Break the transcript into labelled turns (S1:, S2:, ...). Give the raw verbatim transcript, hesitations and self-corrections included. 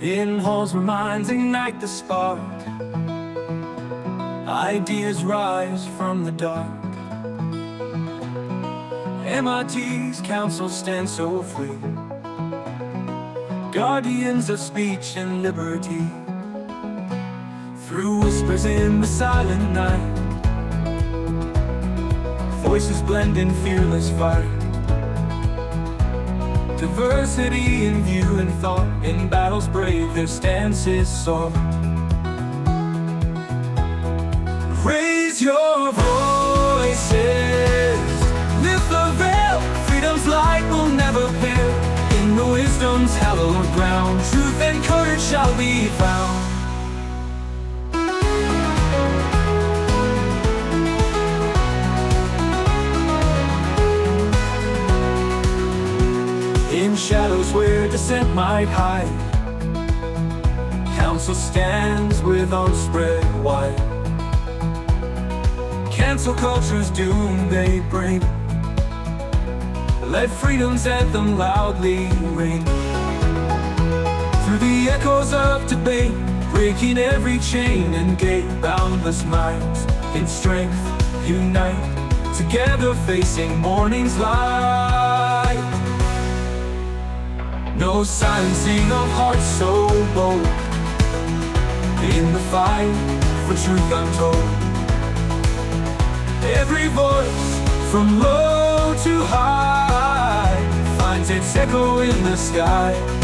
S1: In halls where minds ignite the spark, ideas rise from the dark. M I T's council stands so free, guardians of speech and liberty. Through whispers in the silent night, voices blend in fearless fight. Diversity in view and thought, in battles brave their stances soar. Raise your voices, lift the veil, freedom's light will never pale. In the wisdom's hallowed ground, truth and courage shall be found. In shadows where dissent might hide, council stands with arms spread wide. Cancel culture's doom they bring, let freedom's anthem loudly ring. Through the echoes of debate, breaking every chain and gate, boundless minds in strength unite, together facing morning's light. No silencing of hearts so bold, in the fight for truth untold. Every voice, from low to high, finds its echo in the sky.